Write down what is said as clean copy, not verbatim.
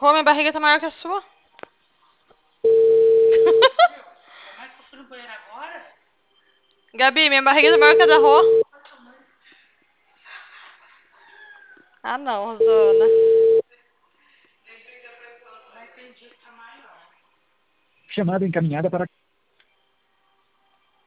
Rô, minha barriga tá maior que a sua. Mas que eu fui no banheiro agora? Gabi, minha barriga tá maior que a da Rô. Ah, não, Rosana. Mas tem dia que tá maior. Chamada encaminhada para